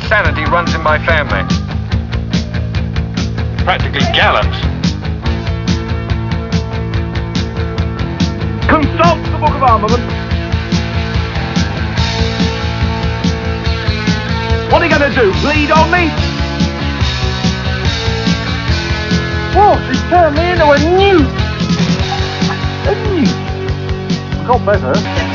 insanity runs in my family. Practically gallows. Consult the Book of Armament. What are you going to do? Bleed on me? What? He's turned me into a newt. A newt? I got better.